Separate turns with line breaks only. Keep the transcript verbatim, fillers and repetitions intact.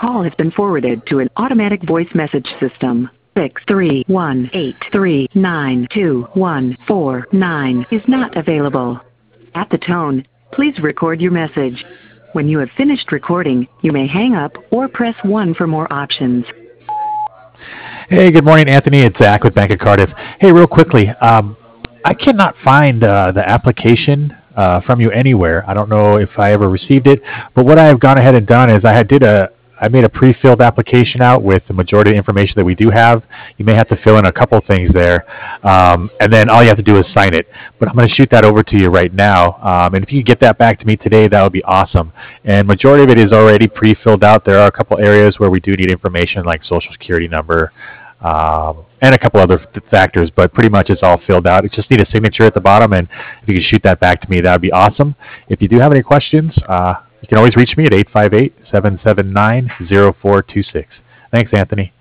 call has been forwarded to an automatic voice message system. six three one eight three nine two one four nine is not available. At the tone, please record your message. When you have finished recording, you may hang up or press one for more options.
Hey, good morning, Anthony. It's Zach with Bank of Cardiff. Hey, real quickly, um, I cannot find uh, the application uh, from you anywhere. I don't know if I ever received it, but what I have gone ahead and done is I had did a I made a pre-filled application out with the majority of the information that we do have. You may have to fill in a couple things there, um, and then all you have to do is sign it. But I'm going to shoot that over to you right now, um, and if you can get that back to me today, that would be awesome. And majority of it is already pre-filled out. There are a couple areas where we do need information like social security number, um, and a couple other f- factors, but pretty much it's all filled out. It just need a signature at the bottom, and if you can shoot that back to me, that would be awesome. If you do have any questions, uh, you can always reach me at eight five eight, seven seven nine, zero four two six. Thanks, Anthony.